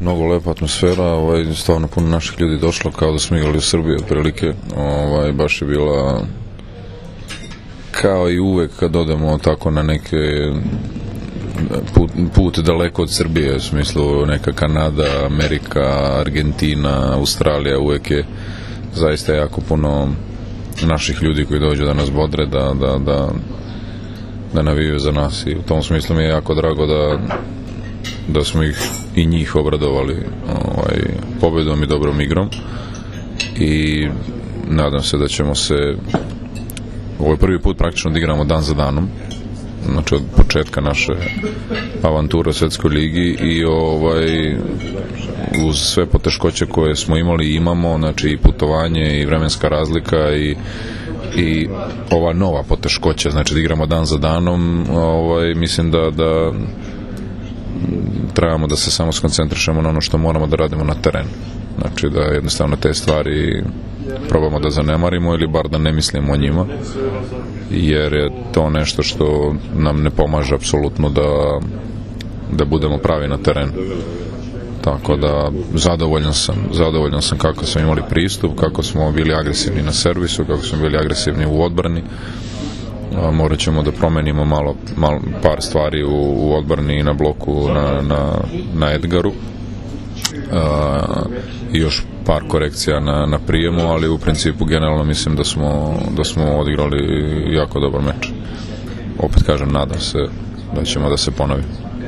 mnogo lepa atmosfera, stvarno puno naših ljudi došlo, kao da smo igrali u Srbiji otprilike, baš je bila kao i uvek kad odemo tako na neke put daleko od Srbije, u smislu neka Kanada, Amerika, Argentina, Australija, uvek je zaista jako puno naših ljudi koji dođu da nas bodre, da navijaju za nas, i u tom smislu mi je jako drago da smo ih i njih obradovali pobedom i dobrom igrom, i nadam se da ćemo se, ovo je prvi put praktično da igramo dan za danom, znači od početka naše avanture u Svetskoj ligi, i uz sve poteškoće koje smo imali i imamo, znači i putovanje i vremenska razlika i ova nova poteškoća, znači da igramo dan za danom, mislim da trebamo da se samo skoncentrišemo na ono što moramo da radimo na terenu, znači da jednostavno te stvari probamo da zanemarimo ili bar da ne mislimo o njima, jer je to nešto što nam ne pomaže apsolutno da budemo pravi na terenu. Tako da zadovoljan sam kako smo imali pristup, kako smo bili agresivni na servisu, kako smo bili agresivni u odbrani. Morat ćemo da promenimo malo par stvari u odbrani i na bloku na Edgaru, i još par korekcija na prijemu, ali u principu generalno mislim da smo odigrali jako dobar meč. Opet kažem, nadam se da ćemo da se ponovi.